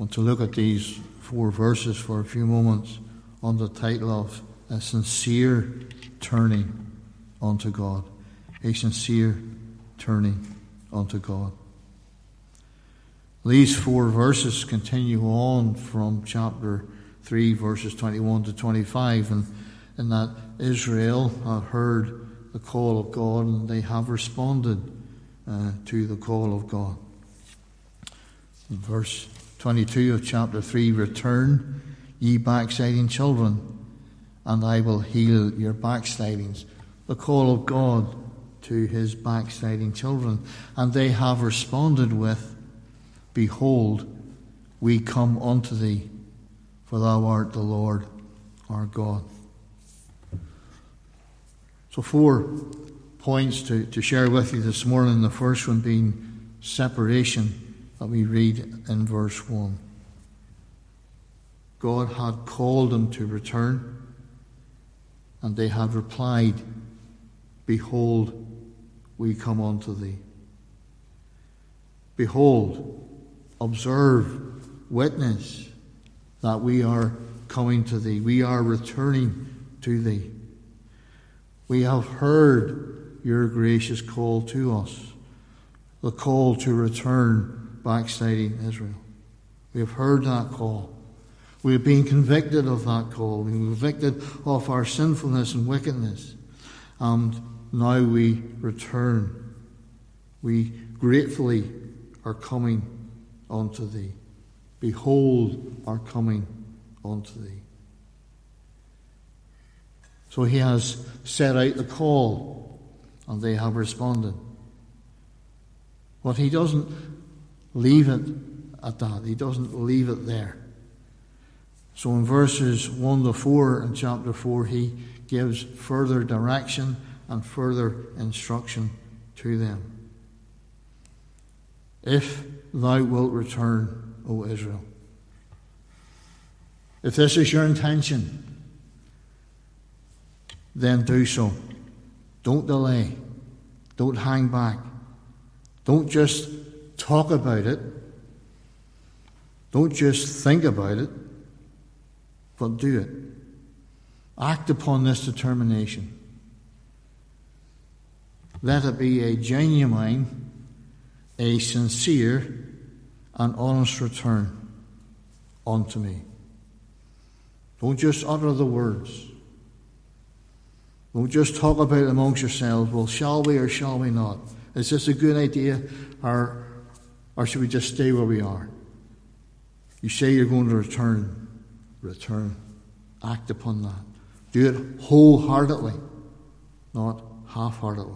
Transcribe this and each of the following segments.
want to look at these 4 verses for a few moments on the title of A Sincere Turning unto God. A sincere turning unto God. These 4 verses continue on from chapter 3, verses 21 to 25, and in that Israel have heard the call of God and they have responded to the call of God. In verse 22 of chapter 3, return, ye backsliding children, and I will heal your backslidings. The call of God to his backsliding children. And they have responded with, behold, we come unto thee, for thou art the Lord our God. So 4 points to share with you this morning. The first one being separation, that we read in verse 1. God had called them to return, and they had replied, behold, we come unto thee. Behold, observe, witness that we are coming to thee. We are returning to thee. We have heard your gracious call to us, the call to return backsliding Israel. We have heard that call. We have been convicted of that call. We have been convicted of our sinfulness and wickedness. And now we return. We gratefully are coming unto thee. Behold, our coming unto thee. So he has set out the call, and they have responded. But he doesn't leave it at that. He doesn't leave it there. So in verses 1 to 4 in chapter 4, he gives further direction and further instruction to them. If thou wilt return, O Israel. If this is your intention, then do so. Don't delay. Don't hang back. Don't just talk about it. Don't just think about it, but do it. Act upon this determination. Let it be a genuine, a sincere, and honest return unto me. Don't just utter the words. Don't just talk about it amongst yourselves. Well, shall we or shall we not? Is this a good idea, or should we just stay where we are? You say you're going to return. Return. Act upon that. Do it wholeheartedly, not half-heartedly.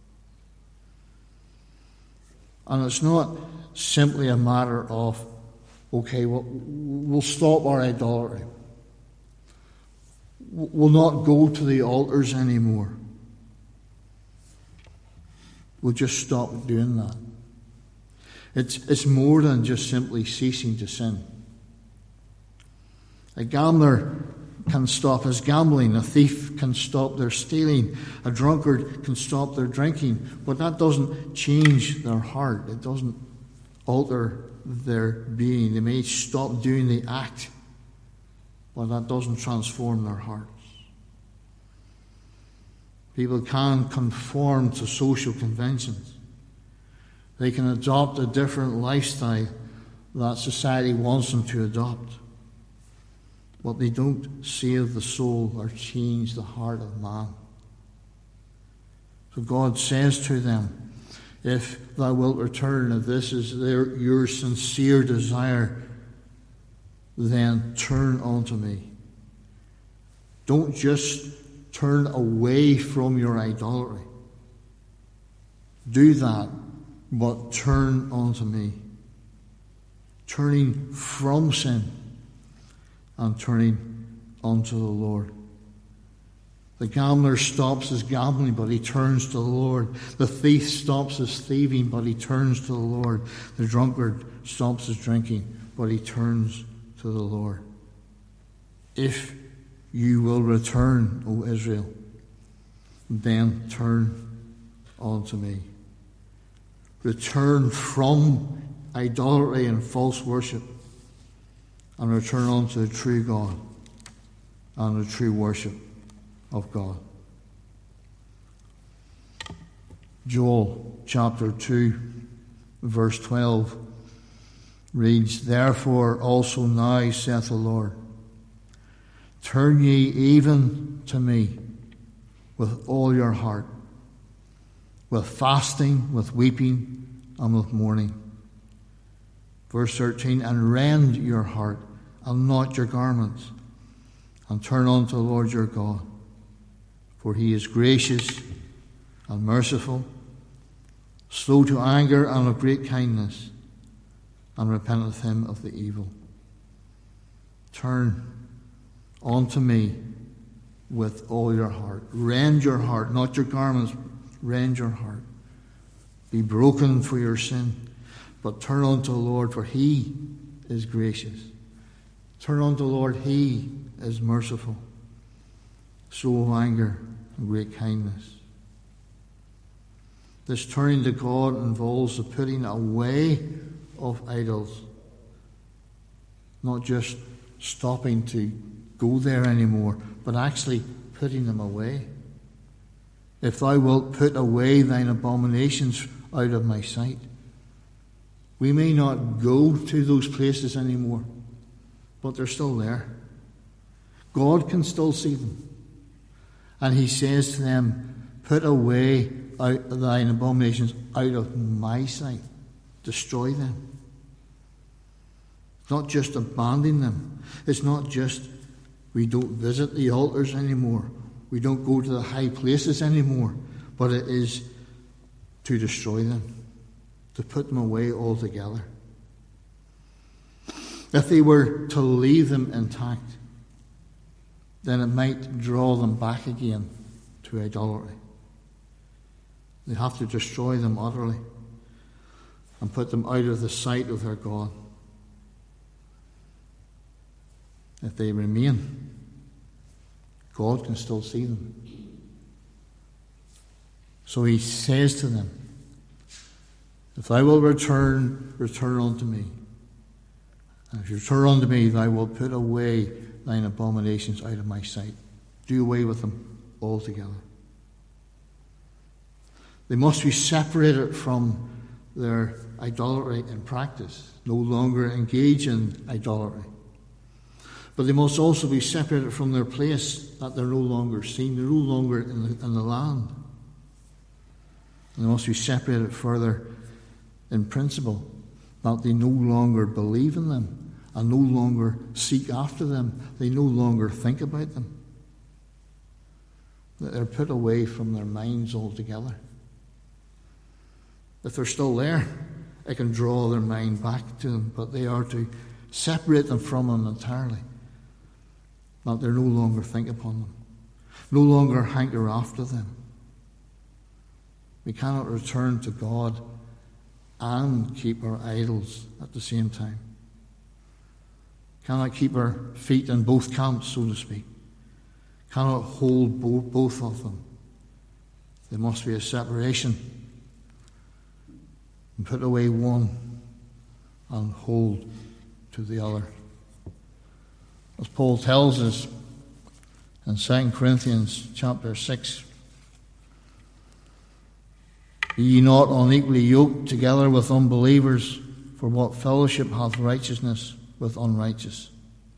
And it's not simply a matter of, okay, we'll stop our idolatry. We'll not go to the altars anymore. We'll just stop doing that. It's more than just simply ceasing to sin. A gambler can stop his gambling. A thief can stop their stealing. A drunkard can stop their drinking. But that doesn't change their heart. It doesn't alter their being. They may stop doing the act, but that doesn't transform their hearts. People can conform to social conventions. They can adopt a different lifestyle that society wants them to adopt. But they don't save the soul or change the heart of man. So God says to them, if thou wilt return, if this is your sincere desire, then turn unto me. Don't just turn away from your idolatry. Do that, but turn unto me. Turning from sin and turning unto the Lord. The gambler stops his gambling, but he turns to the Lord. The thief stops his thieving, but he turns to the Lord. The drunkard stops his drinking, but he turns to the Lord. If you will return, O Israel, then turn unto me. Return from idolatry and false worship and return unto the true God and the true worship of God. Joel chapter 2, verse 12 reads, Therefore also now, saith the Lord, turn ye even to me with all your heart, with fasting, with weeping, and with mourning. Verse 13, and rend your heart, and not your garments, and turn unto the Lord your God, for he is gracious and merciful, slow to anger, and of great kindness, and repenteth him of the evil. Turn unto me with all your heart. Rend your heart, not your garments, rend your heart. Be broken for your sin, but turn unto the Lord, for he is gracious. Turn unto the Lord, he is merciful, slow of anger, and great kindness. This turning to God involves the putting away of idols, not just stopping to go there anymore, but actually putting them away. If thou wilt put away thine abominations out of my sight. We may not go to those places anymore, but they're still there. God can still see them. And he says to them, put away thine abominations out of my sight. Destroy them. Not just abandon them. It's not just we don't visit the altars anymore. We don't go to the high places anymore. But it is to destroy them. To put them away altogether. If they were to leave them intact, then it might draw them back again to idolatry. They have to destroy them utterly and put them out of the sight of their God. If they remain, God can still see them. So he says to them, if thou wilt return unto me. And if you return unto me, thou wilt put away thine abominations out of my sight. Do away with them altogether. They must be separated from their idolatry in practice, no longer engage in idolatry. But they must also be separated from their place, that they're no longer seen, they're no longer in the land. And they must be separated further in principle, that they no longer believe in them and no longer seek after them, they no longer think about them. That they're put away from their minds altogether. If they're still there, it can draw their mind back to them, but they are to separate them from them entirely. That they no longer think upon them, no longer hanker after them. We cannot return to God and keep our idols at the same time. Cannot keep our feet in both camps, so to speak. Cannot hold both of them. There must be a separation. And put away one and hold to the other. As Paul tells us in 2 Corinthians chapter 6, be ye not unequally yoked together with unbelievers, for what fellowship hath righteousness with unrighteousness?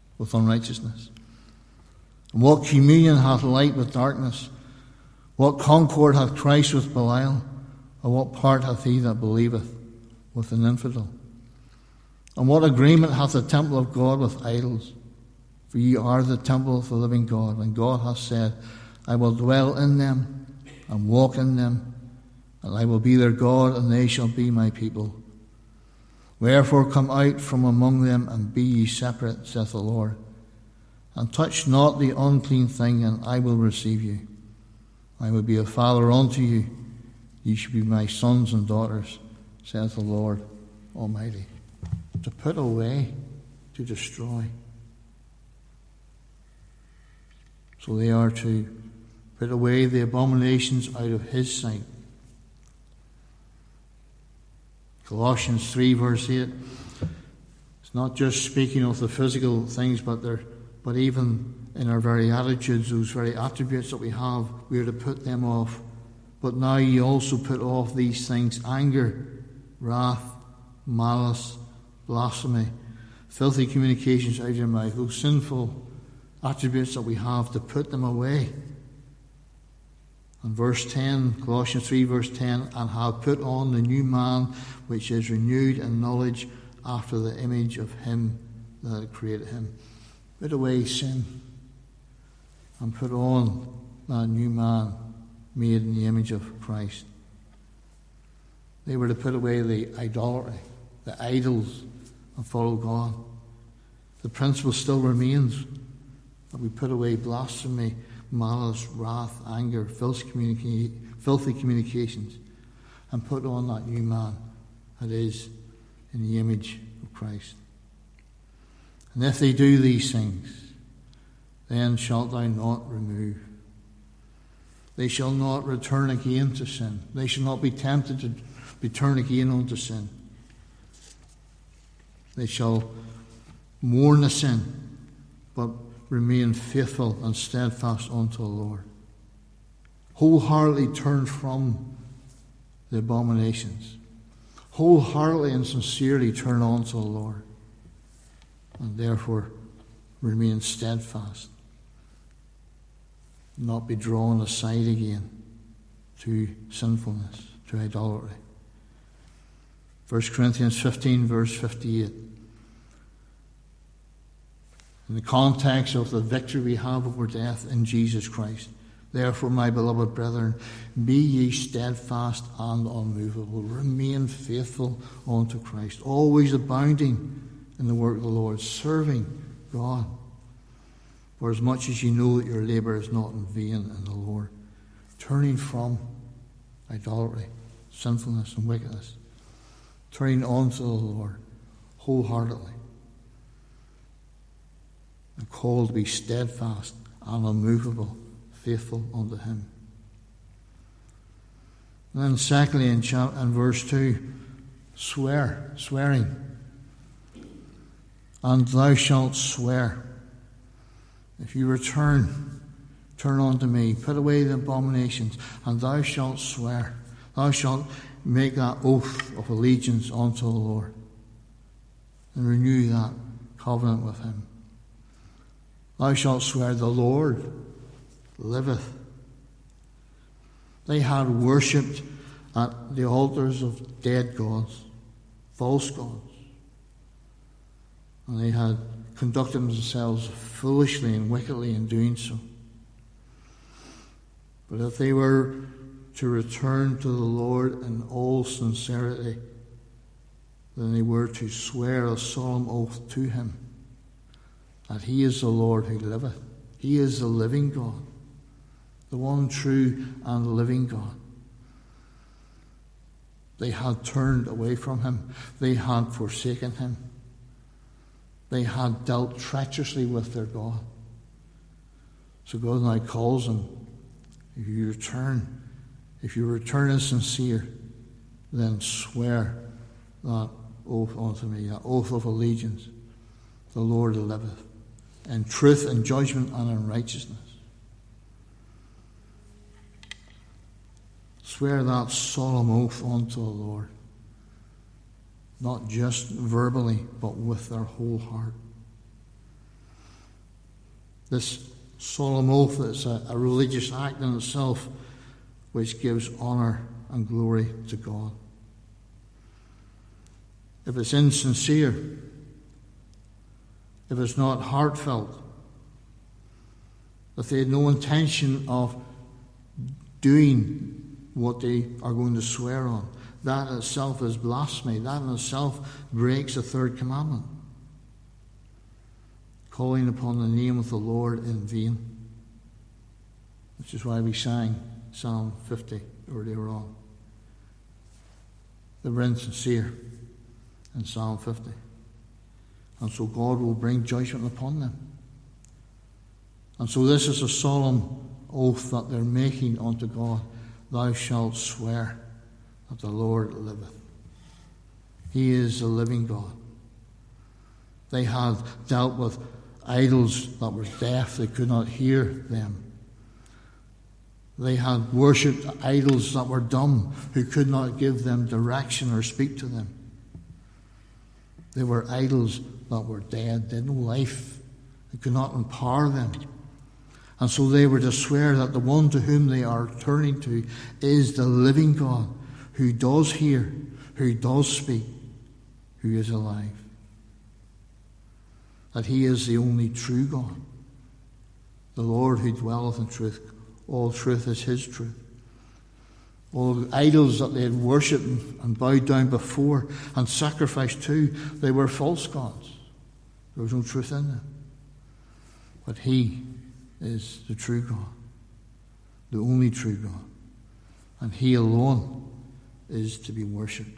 And what communion hath light with darkness? What concord hath Christ with Belial? Or what part hath he that believeth with an infidel? And what agreement hath the temple of God with idols? For ye are the temple of the living God, and God hath said, I will dwell in them and walk in them, and I will be their God, and they shall be my people. Wherefore come out from among them, and be ye separate, saith the Lord, and touch not the unclean thing, and I will receive you. I will be a father unto you. Ye shall be my sons and daughters, saith the Lord Almighty. To put away, to destroy. So they are to put away the abominations out of his sight. Colossians 3 verse 8 It's not just speaking of the physical things, but even in our very attitudes, those very attributes that we have, we are to put them off. But now ye also put off these things: anger, wrath, malice, blasphemy, filthy communications out of your mouth. Those sinful attributes that we have, to put them away. And verse 10, Colossians 3 verse 10, and have put on the new man, which is renewed in knowledge after the image of him that created him. Put away sin and put on that new man made in the image of Christ. They were to put away the idolatry, the idols, and follow God. The principle still remains that we put away blasphemy, malice, wrath, anger, filthy communications, and put on that new man that is in the image of Christ. And if they do these things, then shalt thou not remove. They shall not return again to sin. They shall not be tempted to return again unto sin. They shall mourn the sin, but remain faithful and steadfast unto the Lord. Wholeheartedly turn from the abominations. Wholeheartedly and sincerely turn unto the Lord. And therefore remain steadfast. Not be drawn aside again to sinfulness, to idolatry. 1 Corinthians 15 verse 58. In the context of the victory we have over death in Jesus Christ. Therefore, my beloved brethren, be ye steadfast and unmovable. Remain faithful unto Christ. Always abounding in the work of the Lord, serving God. For as much as you know that your labour is not in vain in the Lord. Turning from idolatry, sinfulness and wickedness. Turning unto the Lord wholeheartedly. And called to be steadfast and unmovable, faithful unto him. And then secondly in verse 2, swearing. And thou shalt swear. If you turn unto me, put away the abominations, and thou shalt swear. Thou shalt make that oath of allegiance unto the Lord, and renew that covenant with him. Thou shalt swear, the Lord liveth. They had worshipped at the altars of dead gods, false gods. And they had conducted themselves foolishly and wickedly in doing so. But if they were to return to the Lord in all sincerity, then they were to swear a solemn oath to him that he is the Lord who liveth. He is the living God, the one true and living God. They had turned away from him. They had forsaken him. They had dealt treacherously with their God. So God now calls them, if you return as sincere, then swear that oath unto me, that oath of allegiance. The Lord liveth, in truth and judgment and in righteousness. Swear that solemn oath unto the Lord. Not just verbally, but with their whole heart. This solemn oath is a religious act in itself, which gives honour and glory to God. If it's insincere, if it's not heartfelt, if they had no intention of doing what they are going to swear on, that in itself is blasphemy. That in itself breaks the third commandment. Calling upon the name of the Lord in vain. Which is why we sang Psalm 50 earlier on. They were insincere in Psalm 50. And so God will bring judgment upon them. And so this is a solemn oath that they're making unto God. Thou shalt swear that the Lord liveth. He is the living God. They had dealt with idols that were deaf, they could not hear them. They had worshipped idols that were dumb, who could not give them direction or speak to them. They were idols that were dead, they had no life. They could not empower them. And so they were to swear that the one to whom they are turning to is the living God, who does hear, who does speak, who is alive. That he is the only true God, the Lord who dwelleth in truth. All truth is his truth. All the idols that they had worshipped and bowed down before and sacrificed to, they were false gods. There was no truth in them. But he is the true God, the only true God. And he alone is to be worshipped.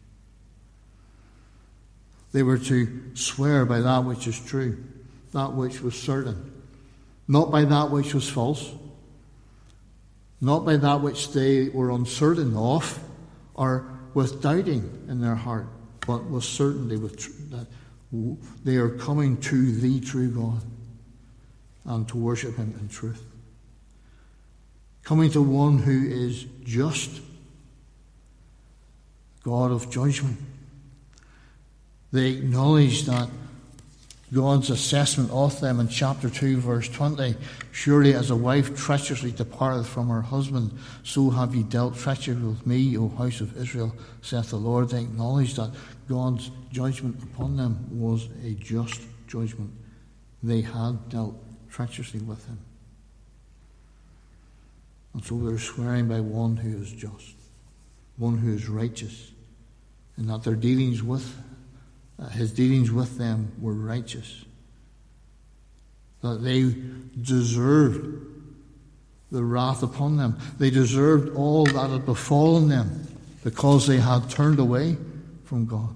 They were to swear by that which is true, that which was certain, not by that which was false, not by that which they were uncertain of or with doubting in their heart, but with certainty that they are coming to the true God and to worship him in truth. Coming to one who is just, God of judgment. They acknowledge that God's assessment of them in chapter 2, verse 20, surely as a wife treacherously departeth from her husband, so have ye dealt treacherously with me, O house of Israel, saith the Lord. They acknowledge that God's judgment upon them was a just judgment. They had dealt treacherously with him. And so they're swearing by one who is just, one who is righteous, and that their dealings with his dealings with them were righteous, that they deserved the wrath upon them. They deserved all that had befallen them because they had turned away from God.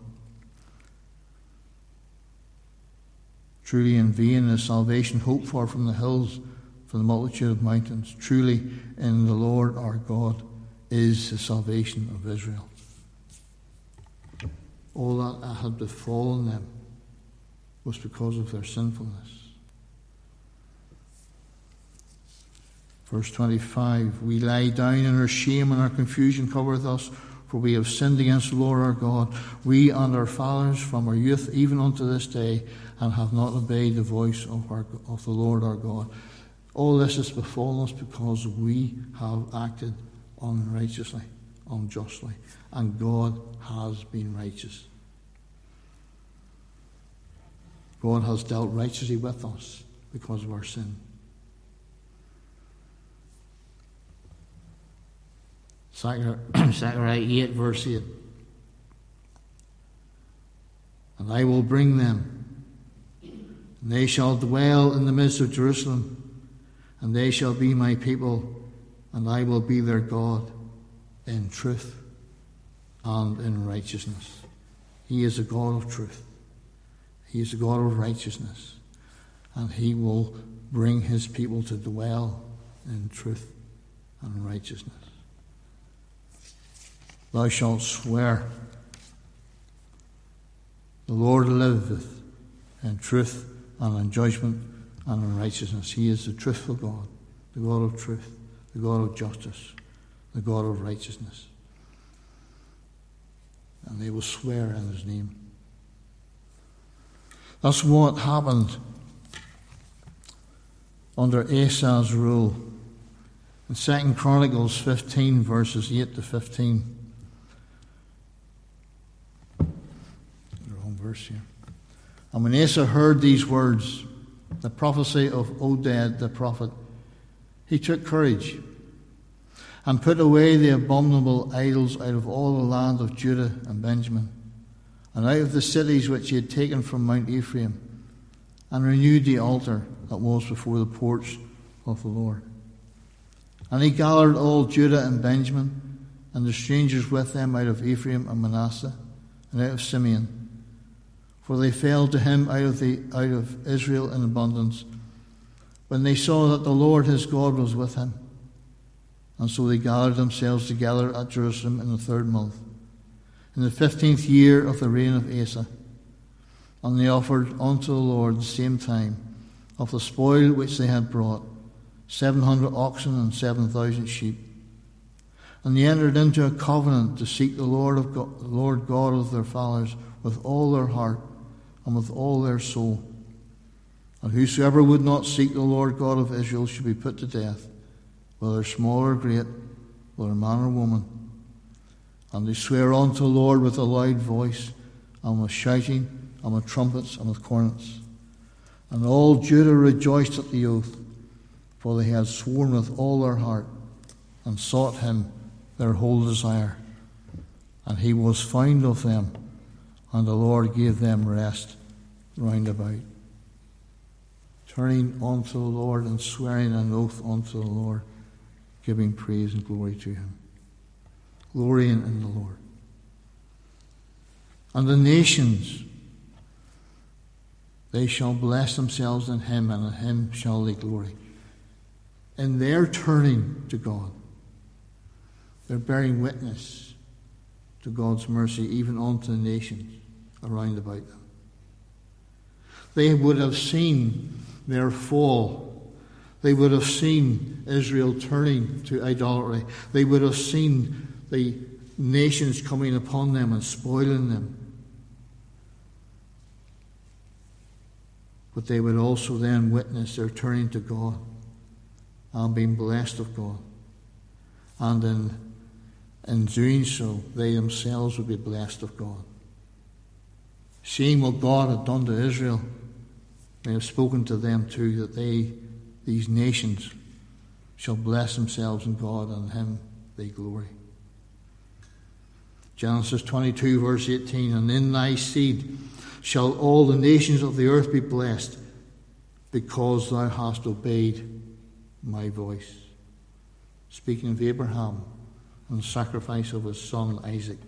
Truly in vain is salvation hoped for from the hills, from the multitude of mountains. Truly in the Lord our God is the salvation of Israel. All that had befallen them was because of their sinfulness. Verse 25, we lie down in our shame and our confusion covereth us, for we have sinned against the Lord our God, we and our fathers from our youth even unto this day, and have not obeyed the voice of the Lord our God. All this has befallen us because we have acted unrighteously, unjustly, and God has been righteous. God has dealt righteously with us because of our sin. Zechariah 8, verse 8. And I will bring them, and they shall dwell in the midst of Jerusalem, and they shall be my people, and I will be their God in truth and in righteousness. He is a God of truth. He is a God of righteousness. And he will bring his people to dwell in truth and righteousness. Thou shalt swear, the Lord liveth in truth and in judgment and in righteousness. He is the truthful God, the God of truth, the God of justice, the God of righteousness. And they will swear in his name. That's what happened under Asa's rule. In 2 Chronicles 15, verses 8 to 15. Wrong verse here. And when Asa heard these words, the prophecy of Oded the prophet, he took courage and put away the abominable idols out of all the land of Judah and Benjamin, and out of the cities which he had taken from Mount Ephraim, and renewed the altar that was before the porch of the Lord. And he gathered all Judah and Benjamin, and the strangers with them out of Ephraim and Manasseh, and out of Simeon, for they fell to him out of Israel in abundance, when they saw that the Lord his God was with him. And so they gathered themselves together at Jerusalem in the 3rd month, in the 15th year of the reign of Asa. And they offered unto the Lord the same time of the spoil which they had brought, 700 oxen and 7,000 sheep. And they entered into a covenant to seek the Lord God of their fathers with all their heart and with all their soul. And whosoever would not seek the Lord God of Israel should be put to death, whether small or great, whether man or woman. And they swear unto the Lord with a loud voice, and with shouting, and with trumpets, and with cornets. And all Judah rejoiced at the oath, for they had sworn with all their heart, and sought him their whole desire. And he was found of them, and the Lord gave them rest round about. Turning unto the Lord and swearing an oath unto the Lord, giving praise and glory to him. Glorying in the Lord. And the nations, they shall bless themselves in him, and in him shall they glory. In their turning to God, they're bearing witness to God's mercy even unto the nations around about them. They would have seen their fall. They would have seen Israel turning to idolatry. They would have seen the nations coming upon them and spoiling them. But they would also then witness their turning to God and being blessed of God. And in doing so, they themselves would be blessed of God. Seeing what God had done to Israel, they have spoken to them too, that these nations, shall bless themselves in God, and in him they glory. Genesis 22 verse 18, and in thy seed shall all the nations of the earth be blessed, because thou hast obeyed my voice. Speaking of Abraham and the sacrifice of his son Isaac.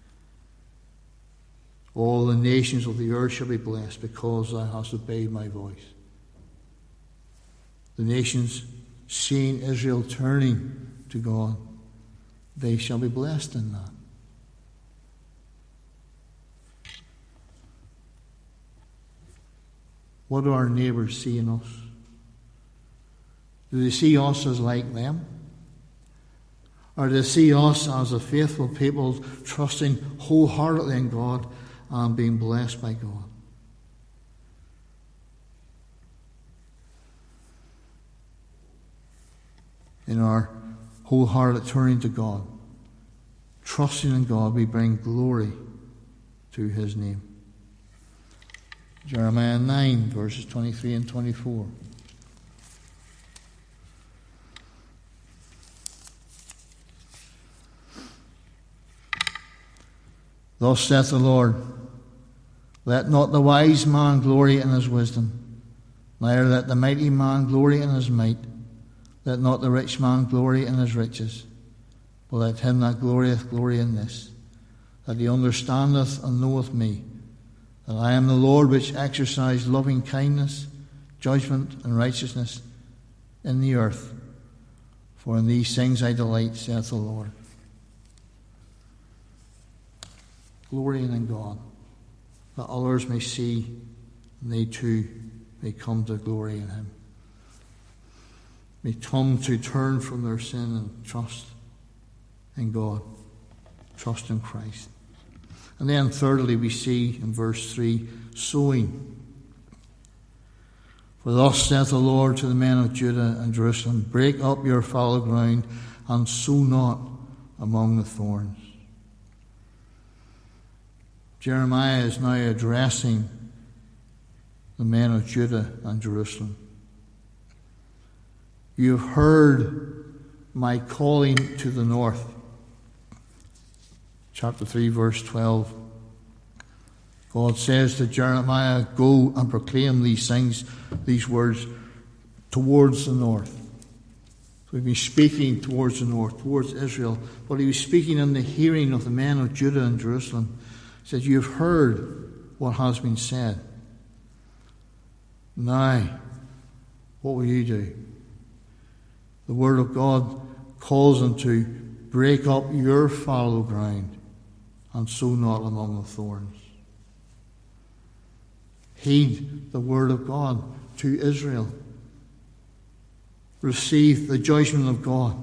All the nations of the earth shall be blessed, because thou hast obeyed my voice. The nations, seeing Israel turning to God, they shall be blessed in that. What do our neighbours see in us? Do they see us as like them? Or do they see us as a faithful people trusting wholeheartedly in God and being blessed by God? In our wholehearted turning to God, trusting in God, we bring glory to his name. Jeremiah 9, verses 23 and 24. Thus saith the Lord, let not the wise man glory in his wisdom, neither let the mighty man glory in his might, let not the rich man glory in his riches, but let him that glorieth glory in this, that he understandeth and knoweth me, that I am the Lord which exercise loving kindness, judgment, and righteousness in the earth. For in these things I delight, saith the Lord. Glorying in God, that others may see, and they too may come to glory in him. May come to turn from their sin and trust in God, trust in Christ. And then thirdly, we see in verse 3, sowing. For thus saith the Lord to the men of Judah and Jerusalem, break up your fallow ground, and sow not among the thorns. Jeremiah is now addressing the men of Judah and Jerusalem. You have heard my calling to the north. Chapter 3, verse 12. God says to Jeremiah, go and proclaim these things, these words, towards the north. So we've been speaking towards the north, towards Israel, but he was speaking in the hearing of the men of Judah and Jerusalem. He said, you have heard what has been said. Now, what will you do? The word of God calls them to break up your fallow ground and sow not among the thorns. Heed the word of God to Israel. Receive the judgment of God.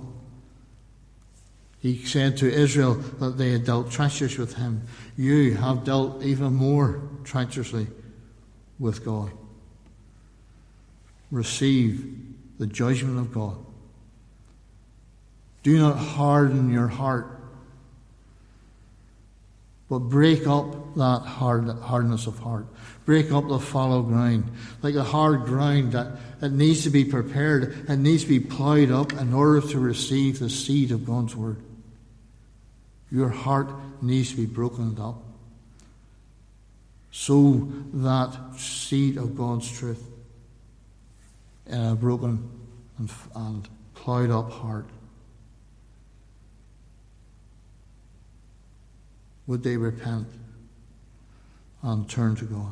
He said to Israel that they had dealt treacherously with him. You have dealt even more treacherously with God. Receive the judgment of God. Do not harden your heart, but break up that hardness of heart. Break up the fallow ground. Like a hard ground that it needs to be prepared, it needs to be plowed up in order to receive the seed of God's word. Your heart needs to be broken up so that seed of God's truth in a broken and plowed up heart. Would they repent and turn to God?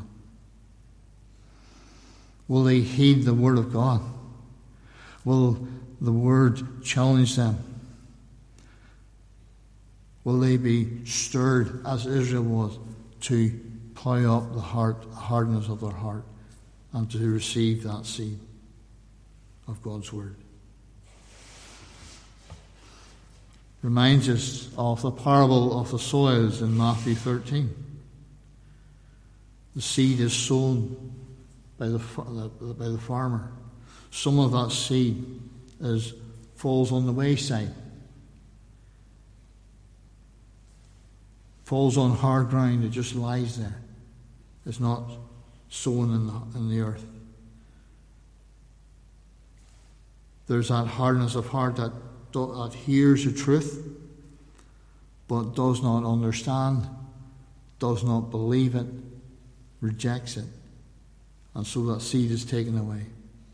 Will they heed the word of God? Will the word challenge them? Will they be stirred, as Israel was, to plough up the hardness of their heart and to receive that seed of God's word? Reminds us of the parable of the soils in Matthew 13. The seed is sown by the farmer. Some of that seed falls on the wayside, falls on hard ground. It just lies there. It's not sown in the earth. There's that hardness of heart that hears the truth, but does not understand, does not believe it, rejects it, and so that seed is taken away.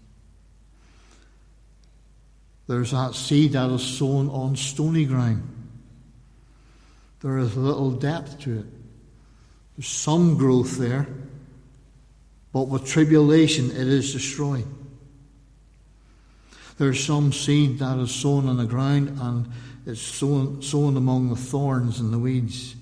There's that seed that is sown on stony ground. There is little depth to it. There's some growth there, but with tribulation it is destroyed. There's some seed that is sown on the ground and it's sown among the thorns and the weeds.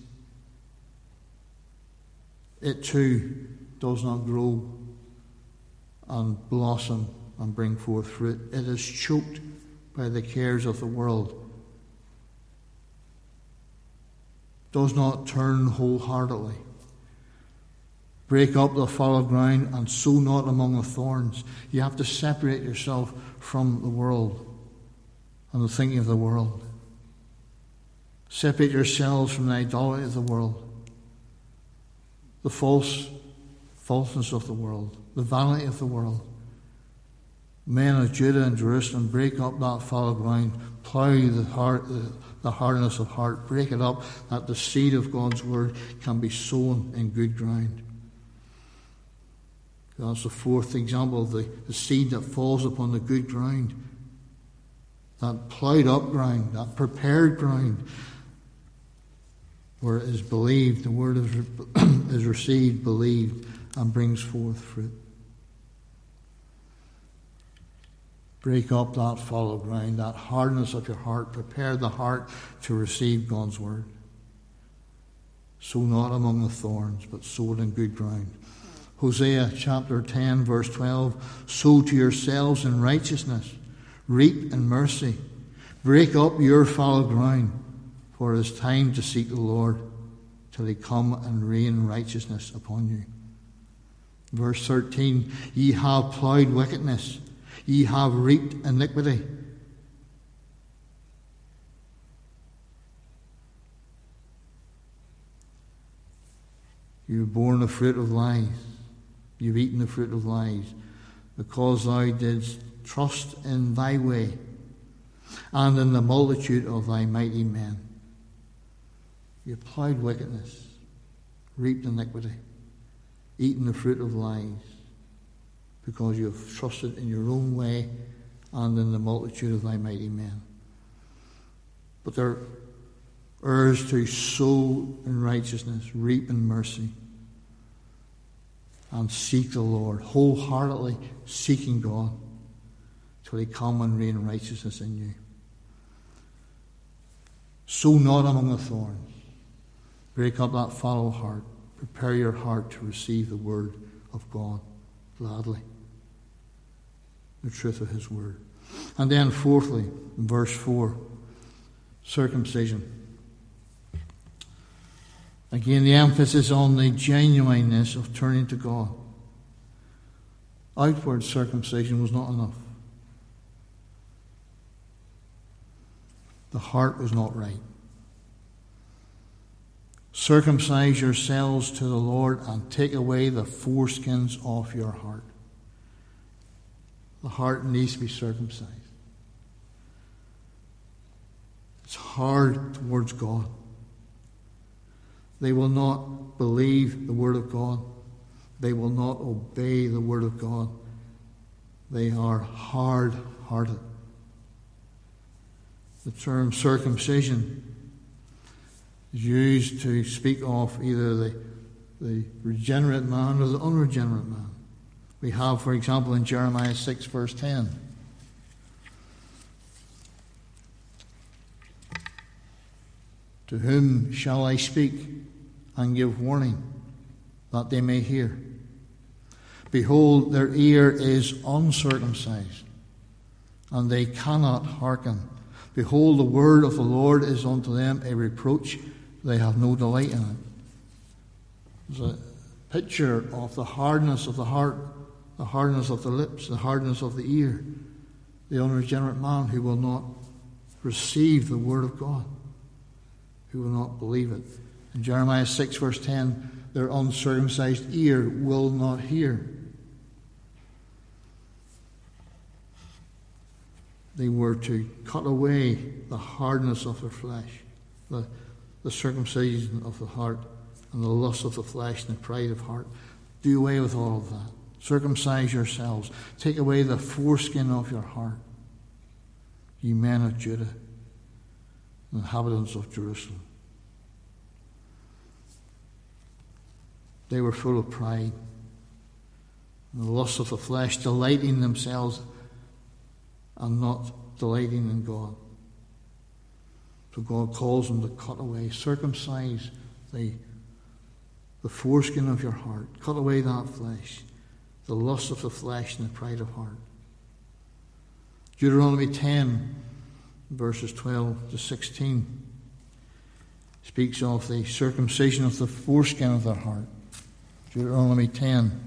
It too does not grow and blossom and bring forth fruit. It is choked by the cares of the world. Does not turn wholeheartedly. Break up the fallow ground and sow not among the thorns. You have to separate yourself from the world and the thinking of the world. Separate yourselves from the idolatry of the world, the falseness of the world, the vanity of the world. Men of Judah and Jerusalem, break up that fallow ground, plough the hardness of heart, break it up that the seed of God's word can be sown in good ground. That's the fourth example of the seed that falls upon the good ground. That ploughed up ground, that prepared ground, where it is believed, the word is received, believed, and brings forth fruit. Break up that fallow ground, that hardness of your heart. Prepare the heart to receive God's word. Sow not among the thorns, but sow it in good ground. Hosea chapter 10, verse 12, sow to yourselves in righteousness, reap in mercy. Break up your fallow ground, for it is time to seek the Lord till he come and rain righteousness upon you. Verse 13, ye have ploughed wickedness, ye have reaped iniquity. You've borne the fruit of lies. You've eaten the fruit of lies, because thou didst trust in thy way, and in the multitude of thy mighty men. You ploughed wickedness, reaped iniquity, eaten the fruit of lies, because you have trusted in your own way and in the multitude of thy mighty men. But they're heirs to sow in righteousness, reap in mercy, and seek the Lord, wholeheartedly seeking God, till he come and reign righteousness in you. Sow not among the thorns. Break up that fallow heart. Prepare your heart to receive the word of God gladly. The truth of his word. And then fourthly, in verse 4, circumcision. Again, the emphasis on the genuineness of turning to God. Outward circumcision was not enough. The heart was not right. Circumcise yourselves to the Lord and take away the foreskins off your heart. The heart needs to be circumcised. It's hard towards God. They will not believe the Word of God. They will not obey the Word of God. They are hard-hearted. The term circumcision is used to speak of either the regenerate man or the unregenerate man. We have, for example, in Jeremiah 6, verse 10. To whom shall I speak and give warning, that they may hear? Behold, their ear is uncircumcised, and they cannot hearken. Behold, the word of the Lord is unto them a reproach. They have no delight in it. There's a picture of the hardness of the heart, the hardness of the lips, the hardness of the ear. The unregenerate man who will not receive the word of God, who will not believe it. In Jeremiah 6, verse 10, their uncircumcised ear will not hear. They were to cut away the hardness of their flesh, the circumcision of the heart, and the lust of the flesh and the pride of heart. Do away with all of that. Circumcise yourselves. Take away the foreskin of your heart, ye men of Judah, inhabitants of Jerusalem. They were full of pride, and the lust of the flesh, delighting themselves and not delighting in God. So God calls them to cut away, circumcise the foreskin of your heart. Cut away that flesh, the lust of the flesh and the pride of heart. Deuteronomy 10, verses 12 to 16, speaks of the circumcision of the foreskin of their heart. Deuteronomy 10,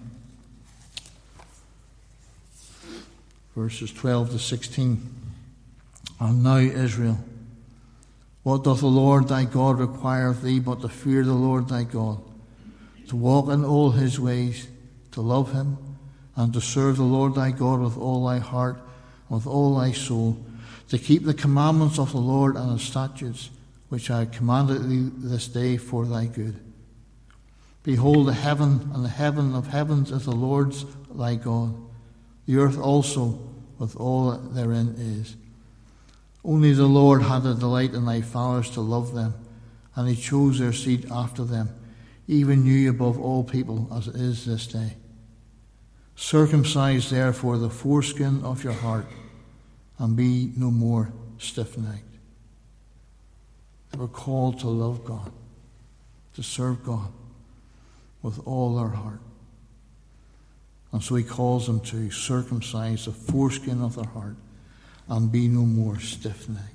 verses 12 to 16. And now, Israel, what doth the Lord thy God require of thee but to fear the Lord thy God, to walk in all his ways, to love him, and to serve the Lord thy God with all thy heart, and with all thy soul, to keep the commandments of the Lord and his statutes, which I have commanded thee this day for thy good. Behold, the heaven and the heaven of heavens is the Lord's thy God, the earth also with all that therein is. Only the Lord had a delight in thy fathers to love them, and he chose their seed after them, even you above all people, as it is this day. Circumcise therefore the foreskin of your heart, and be no more stiff-necked. They were called to love God, to serve God with all their heart. And so he calls them to circumcise the foreskin of their heart and be no more stiff-necked.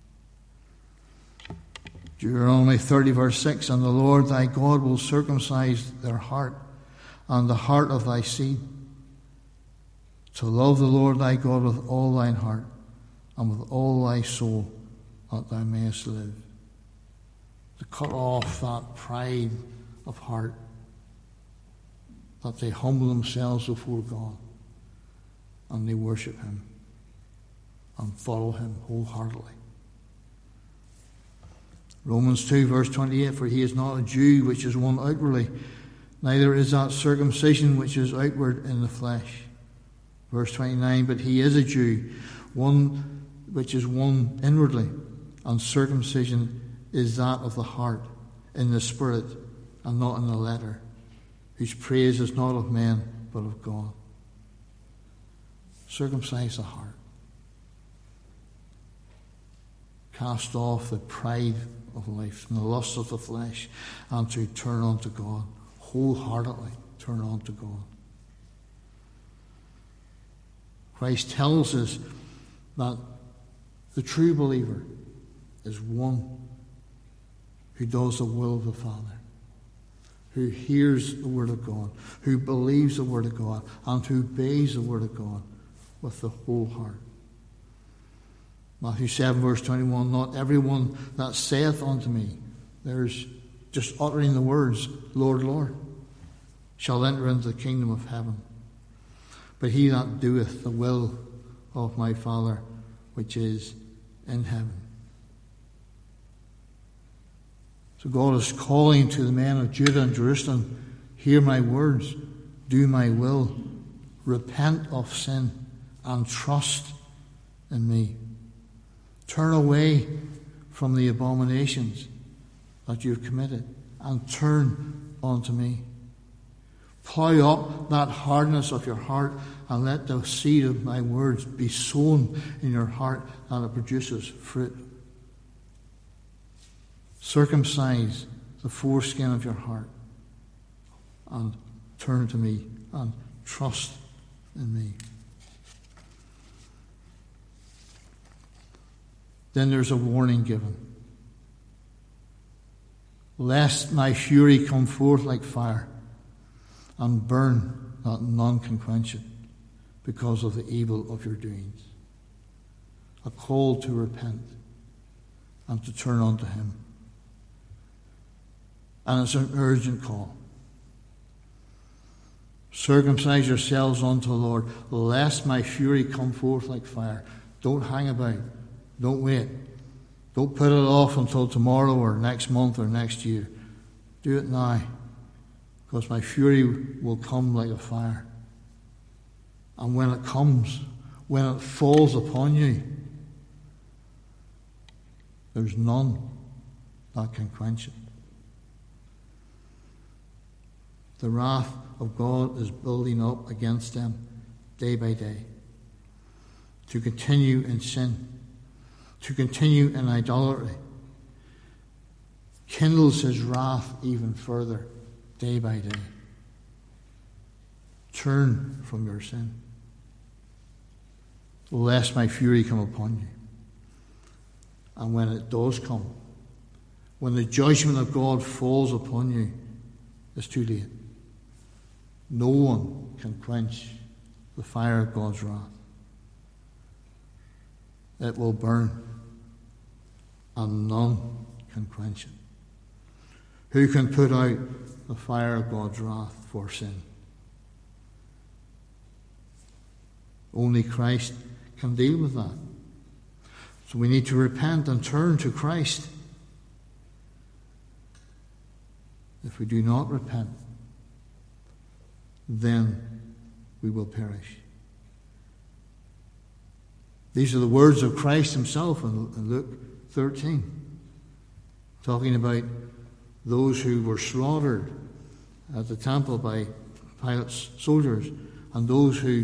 Deuteronomy 30, verse 6, and the Lord thy God will circumcise their heart and the heart of thy seed, to love the Lord thy God with all thine heart and with all thy soul, that thou mayest live. To cut off that pride of heart, that they humble themselves before God and they worship him and follow him wholeheartedly. Romans 2, verse 28, for he is not a Jew which is one outwardly, neither is that circumcision which is outward in the flesh. Verse 29, but he is a Jew, one which is one inwardly, and circumcision is that of the heart, in the spirit, and not in the letter, whose praise is not of men, but of God. Circumcise the heart. Cast off the pride of life and the lust of the flesh, and to turn unto God. Wholeheartedly turn unto God. Christ tells us that the true believer is one who does the will of the Father, who hears the Word of God, who believes the Word of God, and who obeys the Word of God with the whole heart. Matthew 7 verse 21, not everyone that saith unto me, there's just uttering the words, Lord, Lord, shall enter into the kingdom of heaven, but he that doeth the will of my Father which is in heaven. So God is calling to the men of Judah and Jerusalem, hear my words, do my will, repent of sin, and trust in me. Turn away from the abominations that you've committed and turn unto me. Plough up that hardness of your heart and let the seed of my words be sown in your heart that it produces fruit. Circumcise the foreskin of your heart and turn to me and trust in me. Then there's a warning given. Lest my fury come forth like fire and burn that none can quench it because of the evil of your doings. A call to repent and to turn unto him. And it's an urgent call. Circumcise yourselves unto the Lord, lest my fury come forth like fire. Don't hang about. Don't wait. Don't put it off until tomorrow or next month or next year. Do it now, because my fury will come like a fire. And when it comes, when it falls upon you, there's none that can quench it. The wrath of God is building up against them day by day to continue in sin, to continue in idolatry, kindles his wrath even further day by day. Turn from your sin, lest my fury come upon you. And when it does come, when the judgment of God falls upon you, it's too late. No one can quench the fire of God's wrath. It will burn, and none can quench it. Who can put out the fire of God's wrath for sin? Only Christ can deal with that. So we need to repent and turn to Christ. If we do not repent, then we will perish. These are the words of Christ himself in Luke 13, talking about those who were slaughtered at the temple by Pilate's soldiers, and those who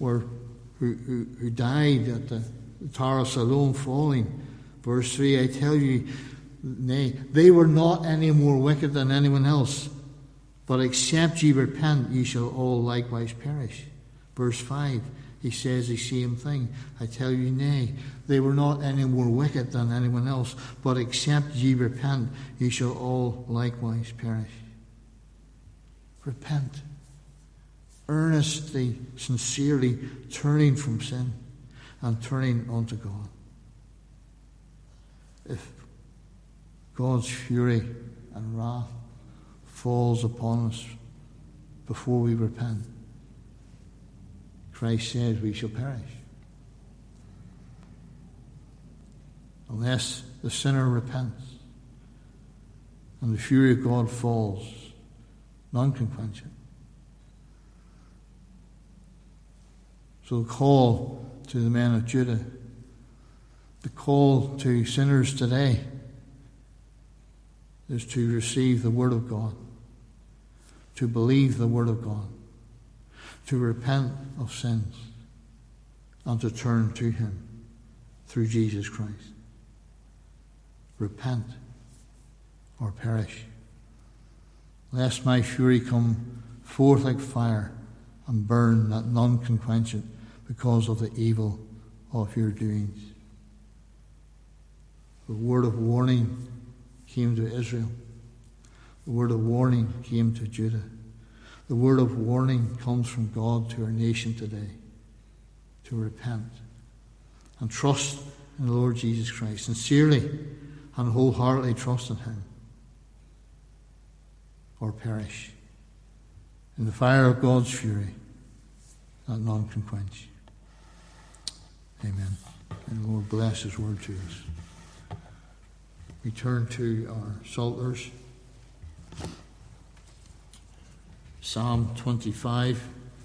died at the Tower of Siloam falling. Verse 3, I tell you, nay, they were not any more wicked than anyone else, but except ye repent, ye shall all likewise perish. Verse 5, he says the same thing. I tell you, nay, they were not any more wicked than anyone else, but except ye repent, ye shall all likewise perish. Repent. Earnestly, sincerely turning from sin and turning unto God. If God's fury and wrath falls upon us before we repent, Christ says we shall perish. Unless the sinner repents and the fury of God falls, none can quench it. So the call to the men of Judah, the call to sinners today, is to receive the Word of God, to believe the Word of God, to repent of sins, and to turn to him through Jesus Christ. Repent or perish, lest my fury come forth like fire and burn, that none can quench it, because of the evil of your doings. The word of warning came to Israel. The word of warning came to Judah. The word of warning comes from God to our nation today, to repent and trust in the Lord Jesus Christ, sincerely and wholeheartedly trust in him, or perish in the fire of God's fury that none can quench. Amen. And the Lord bless his word to us. We turn to our Psalters. Psalm 25.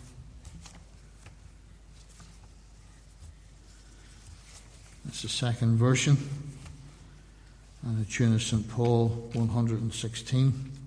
That's the second version. And the tune of St. Paul 116.